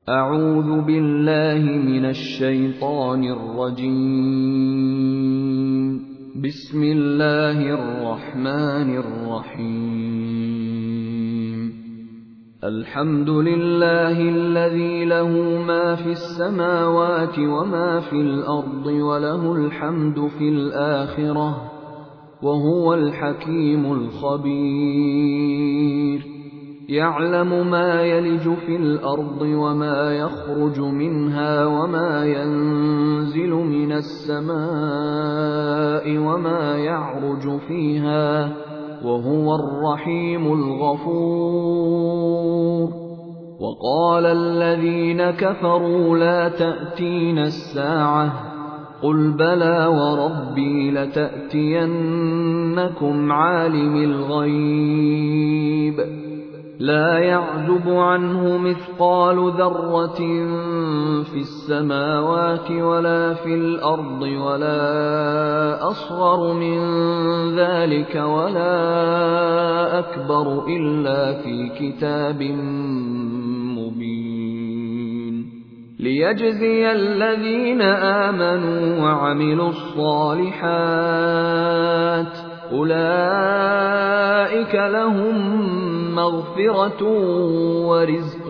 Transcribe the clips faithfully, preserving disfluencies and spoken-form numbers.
أعوذ بالله من الشيطان الرجيم. بسم الله الرحمن الرحيم. الحمد لله الذي له ما في السماوات وما في الأرض وله الحمد في الآخرة وهو الحكيم الخبير. يعلم ما يلج في الأرض وما يخرج منها وما ينزل من السماء وما يعرج فيها وهو الرحيم الغفور. وقال الذين كفروا لا تأتينا الساعة قل بلى وربي لتأتينكم عالم الغيب لا يعزب عنه مثقال ذرة في السماوات ولا في الأرض ولا أصغر من ذلك ولا أكبر إلا في كتاب مبين ليجزي الذين آمنوا وعملوا الصالحات أولئك لهم مغفرة ورزق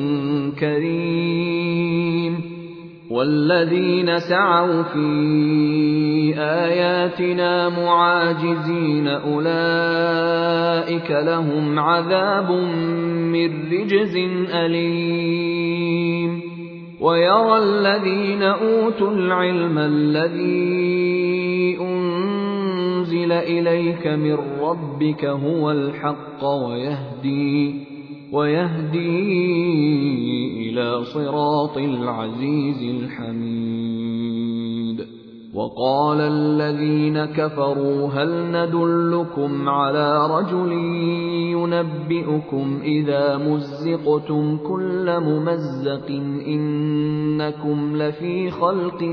كريم. والذين سعوا في آياتنا معاجزين أولئك لهم عذاب من رجز أليم. ويرى الذين أوتوا العلم الذي أنزل إليك من ربك هو الحق ويهدي, ويهدي إلى صراط العزيز الحميد. وقال الذين كفروا هل ندلكم على رجل ينبئكم إذا مزقتم كل ممزق إنكم لفي خلق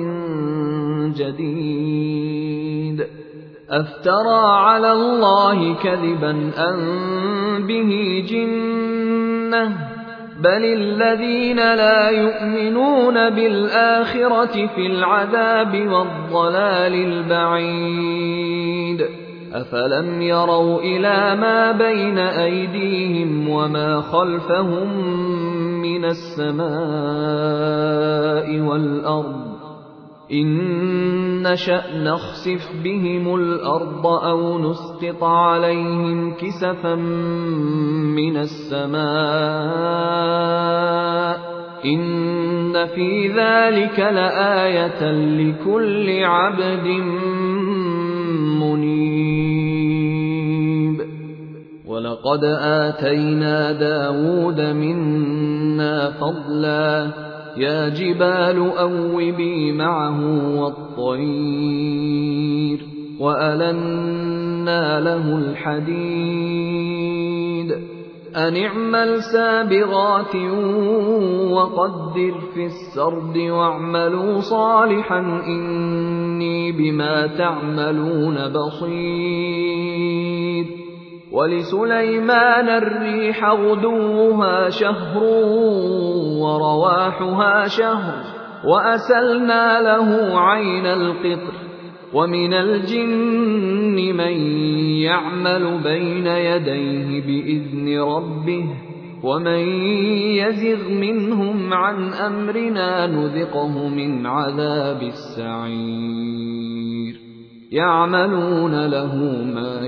جديد أفترى على الله كذبا أم به جنة بل الذين لا يؤمنون بالآخرة في العذاب والضلال البعيد. أفلم يروا إلى ما بين أيديهم وما خلفهم من السماء والأرض إن نشأ نخسف بهم الأرض أو نسقط عليهم كسفا من السماء إن في ذلك لآية لكل عبد منيب. ولقد آتينا داود منا فضلا يا جبال أوبي معه والطير وألنا له الحديد أن اعمل سابغات وقدر في السرد واعملوا صالحا إني بما تعملون بصير. ولسليمان الريح غدوها شهر ورواحها شهر وأسلنا له عين القطر ومن الجن من يعمل بين يديه بإذن ربه ومن يزغ منهم عن أمرنا نذقه من عذاب السعير. يعملون له ما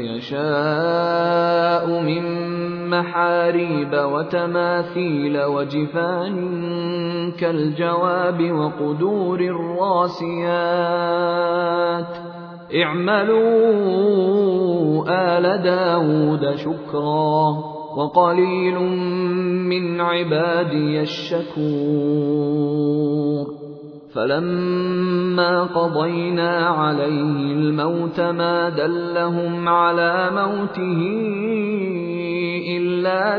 يشاء من محاريب وتماثيل وجفان كالجواب وقدور الراسيات اعملوا آل داود شكرا وقليل من عبادي الشكور. فلما قضينا عليه الموت ما دلهم على موته إلا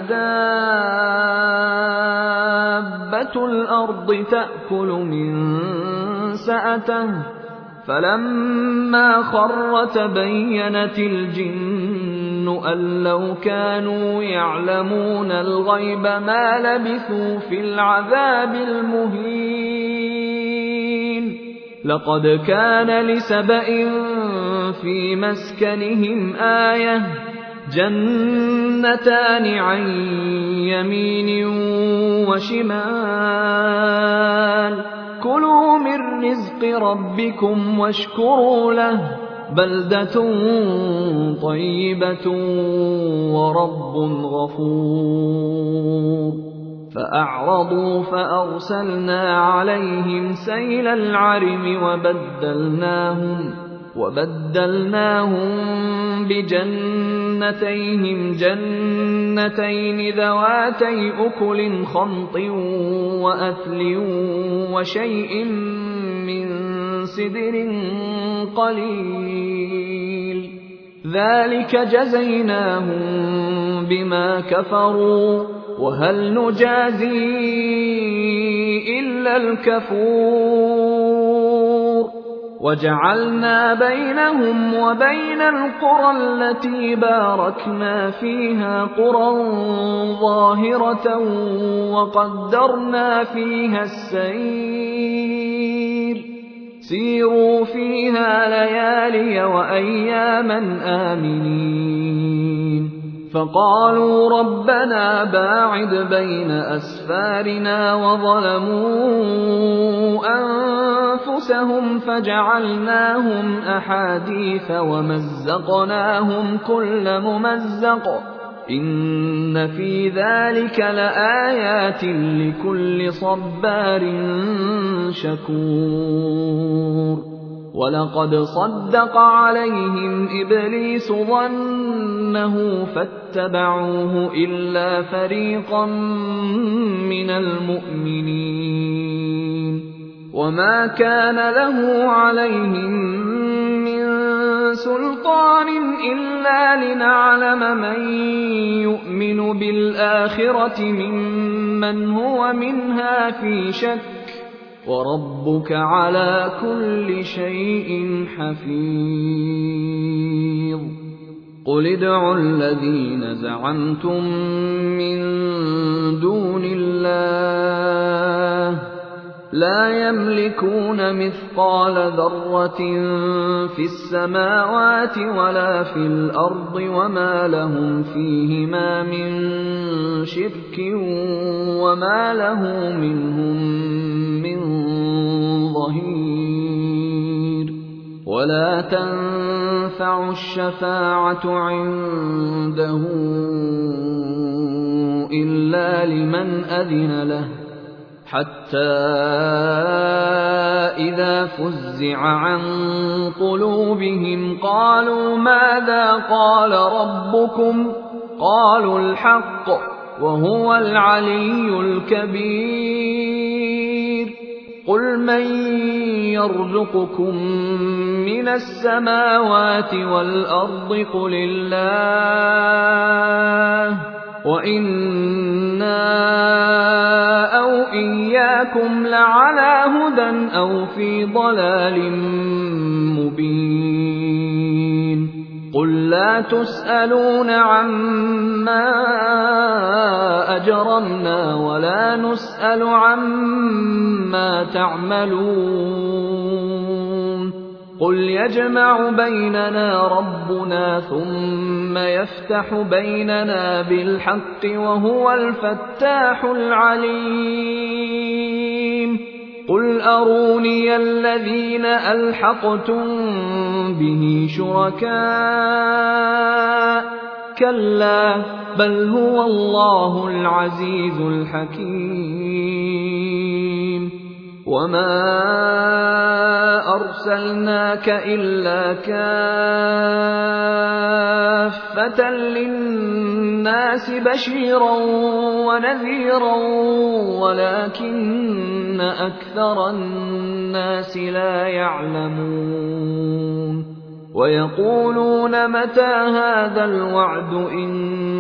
دابة الأرض تأكل من سأته فلما خر تبينت الجن أن لو كانوا يعلمون الغيب ما لبثوا في العذاب المهين لقد كان لسبإ في مسكنهم آية جنتان عن يمين وشمال كلوا من رزق ربكم واشكروا له بلدة طيبة ورب غفور فأعرضوا فأرسلنا عليهم سيل العرم وبدلناهم وبدلناهم بجنتيهم جنتين ذواتي أكل خمط وأثل وشيء من سدر قليل ذلك جزيناهم بما كفروا وهل نجازي إلا الكفور وجعلنا بينهم وبين القرى التي باركنا فيها قرى ظاهرة وقدرنا فيها السير سيروا فيها ليالي وأياما آمنين فقالوا ربنا باعد بين أسفارنا وظلموا أنفسهم فجعلناهم أحاديث ومزقناهم كل ممزق إن في ذلك لآيات لكل صبار شكور ولقد صدق عليهم إبليس ظنه فاتبعوه إلا فريقا من المؤمنين وما كان له عليهم من سلطان إلا لنعلم من يؤمن بالآخرة ممن هو منها في شك وربك على كل شيء حفيظ قل ادعوا الذين زعمتم من دون الله لا يملكون مثقال ذرة في السماوات ولا في الأرض وما لهم فيهما من شرك وما له منهم من ظهير ولا تنفع الشفاعة عنده إلا لمن أذن له حتى إذا فزع عن قلوبهم قالوا ماذا قال ربكم قالوا الحق وهو العلي الكبير قل من يرزقكم من السماوات والأرض قل الله وإنا أو إياكم لعلى هدى أو في ضلال مبين قل لا تسألون عما أجرمنا ولا نسأل عما تعملون قل يجمع بيننا ربنا ثم يفتح بيننا بالحق وهو الفتاح العليم قل أروني الذين ألحقتم به شركاء كلا بل هو الله العزيز الحكيم وما أرسلناك إلا كافة للناس بشيرا ونذيرا ولكن أكثر الناس لا يعلمون ويقولون متى هذا الوعد إن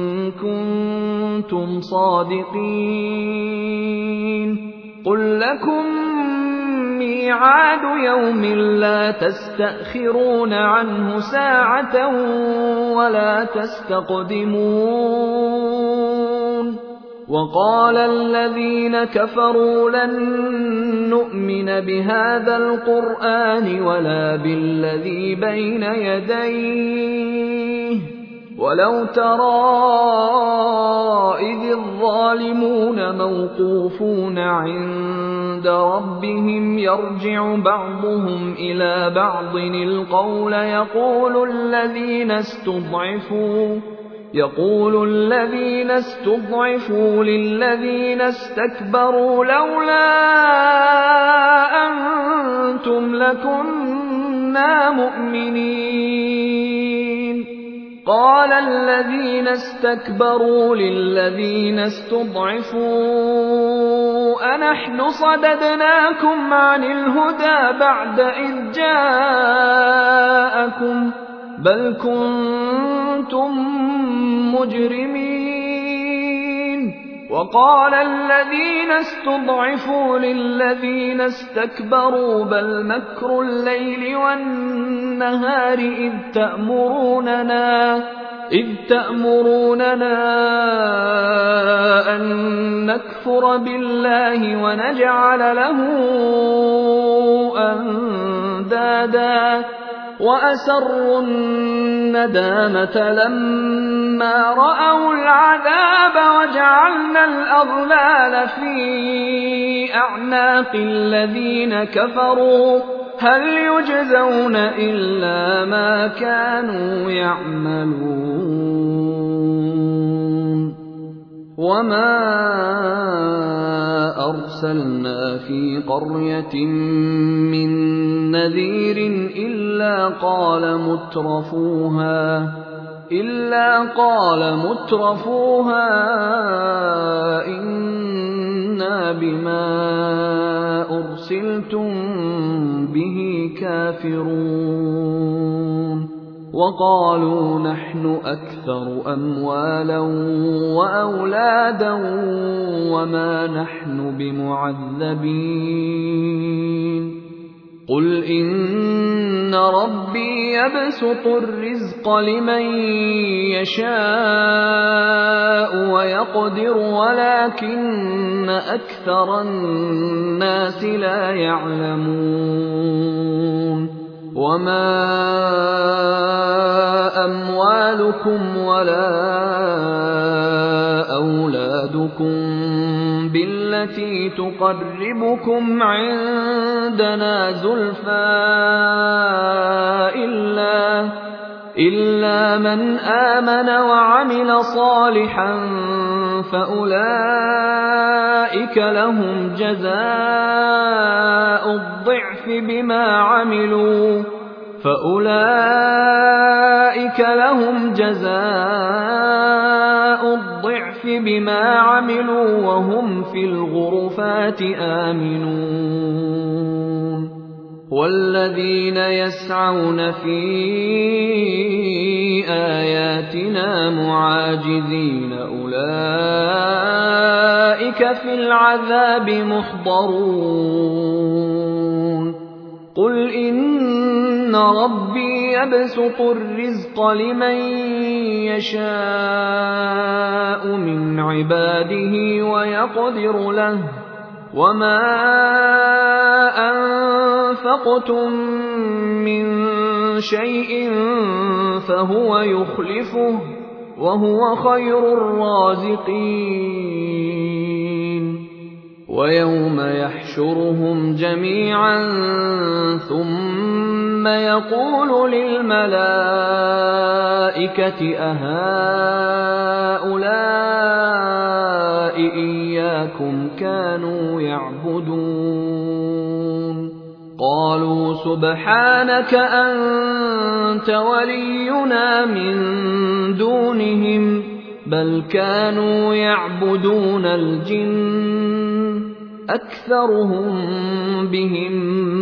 كنتم صادقين قل لكم ميعاد يوم لا تستأخرون عنه ساعة ولا تستقدمون وقال الذين كفروا لن نؤمن بهذا القرآن ولا بالذي بين يديه ولو ترى إذ الظالمون موقوفون عند ربهم يرجع بعضهم إلى بعض القول يقول الذين استضعفوا يقول الذين استضعفوا للذين استكبروا لولا أنتم لكنا مؤمنين قال الذين استكبروا للذين استضعفوا أنحن صددناكم عن الهدى بعد إذ جاءكم بل كنتم مجرمين وقال الذين استضعفوا للذين استكبروا بل مكر الليل والنهار إذ تأمروننا إذ تأمروننا أن نكفر بالله ونجعل له أندادا وأسروا الندامة لما رأوا العذاب وجعلنا الأغلال في أعناق الذين كفروا هل يجزون إلا ما كانوا يعملون وما أرسلنا في قرية من نذير إلا قال مترفوها إلا قال مترفوها إنا بما أرسلتم به كافرون وقالوا نحن أكثر أموالا وأولادا وما نحن بمعذبين قل إن ربي يبسط الرزق لمن يشاء ويقدر ولكن أكثر الناس لا يعلمون وما أموالكم ولا أولادكم بالتي تقربكم عندنا زلفى إلا, إلا من آمن وعمل صالحا فأولئك لهم جزاء الضعف بما عملوا فأولئك لهم جزاء الضعف بما عملوا وهم في الغرفات آمنون والذين يسعون في آياتنا معاجزين أولئك في العذاب محضرون قل إن ربي يبسط الرزق لمن يشاء من عباده ويقدر له وما أنفقتم من شيء فهو يخلفه وهو خير الرازقين ويوم يحشرهم جميعا ثم يقول للملائكة أهؤلاء إياكم كانوا يعبدون قالوا سبحانك أنت ولينا من دونهم بل كانوا يعبدون الجن أكثرهم بهم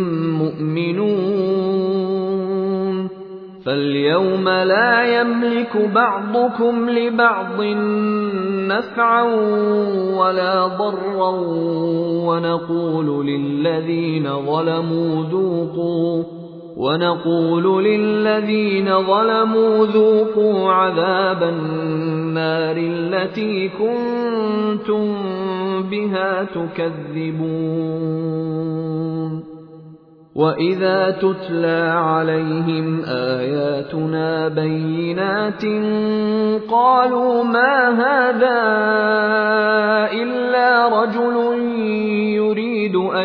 مؤمنون فاليوم لا يملك بعضكم لبعض نفعا ولا ضرا ونقول للذين ظلموا ذوقوا ونقول للذين ظلموا ذوقوا عذاب النار التي كنتم بها تكذبون. وإذا تتلى عليهم آياتنا بينات قالوا ما هذا إلا رجل يريد أن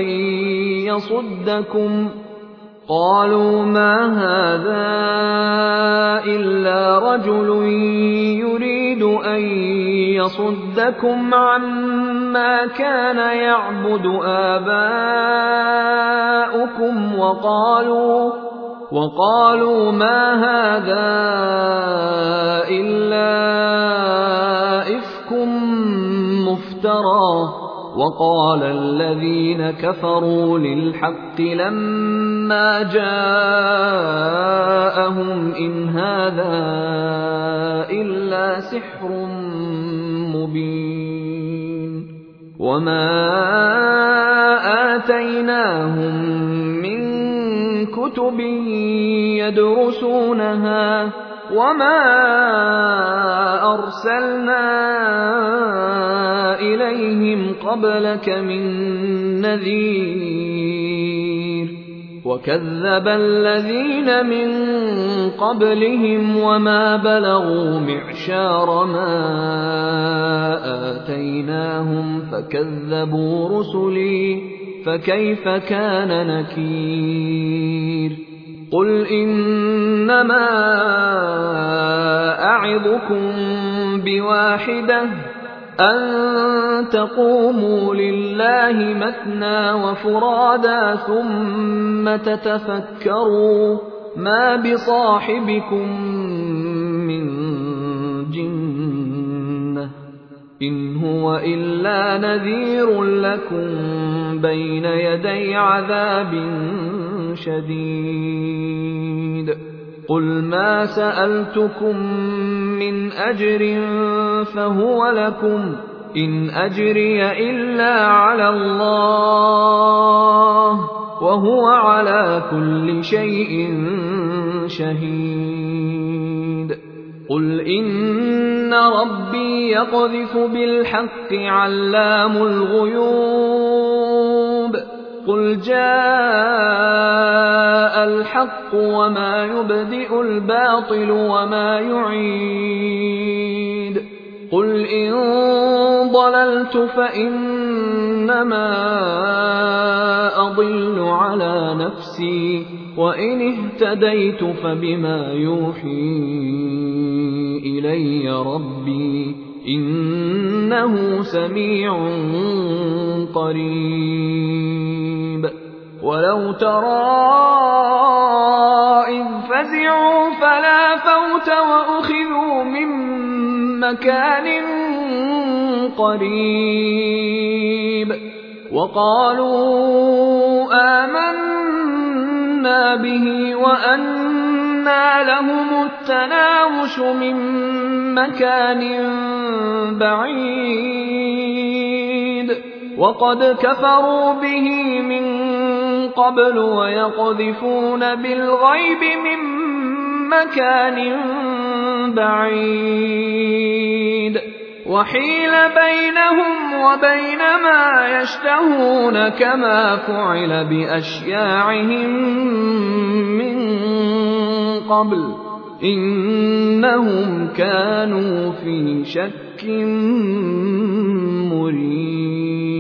يصدكم قالوا ما هذا إلا رجل يريد أن يصدكم عما كان يعبد آباؤكم وقالوا وقالوا ما هذا إلا إفك مفترى. وقال الذين كفروا للحق لما جاءهم إن هذا إلا سحر مبين. وما آتيناهم من كتب يدرسونها وما أرسلنا إليهم قبلك من نذير. وكذب الذين من قبلهم وما بلغوا معشار ما آتيناهم فكذبوا رسلي فكيف كان نكير. قل إنما أعظكم بواحدة أن تقوموا لله مثنى وفرادا ثم تتفكروا ما بصاحبكم من جنة إن هو إلا نذير لكم بين يدي عذاب شديد. قل ما سألتكم من أجر فهو لكم إن أجري إلا على الله وهو على كل شيء شهيد. قل إن ربي يقذف بالحق علام الغيوب. قل جاء الحق وما يبدئ الباطل وما يعيد. قل إن ضللت فإنما أضل على نفسي وإن اهتديت فبما يوحي إلي ربي إنه سميع قريب. ولو ترى إذ فزعوا فلا فوت وأخذوا من مكان قريب وقالوا آمنا به وأنى لهم التناوش من مكان بعيد وقد كفروا به من قبل ويقذفون بالغيب من مكان بعيد وحيل بينهم وبين ما يشتهون كما فعل بأشياعهم من قبل إنهم كانوا في شك مريب.